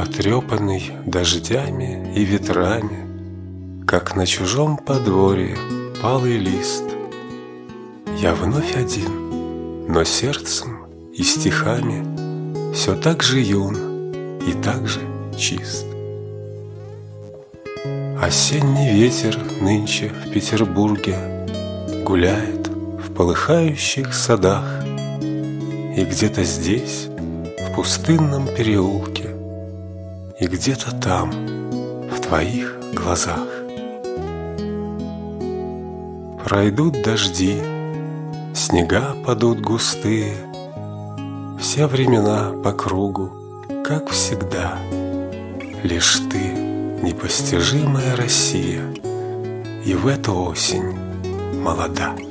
потрепанный дождями и ветрами, как на чужом подворье палый лист. Я вновь один, но сердцем и стихами все так же юн и так же чист. Осенний ветер нынче в Петербурге гуляет в полыхающих садах, и где-то здесь, в пустынном переулке, и где-то там, в твоих глазах. Пройдут дожди, снега падут густые, все времена по кругу, как всегда. Лишь ты, непостижимая Россия, и в эту осень молода.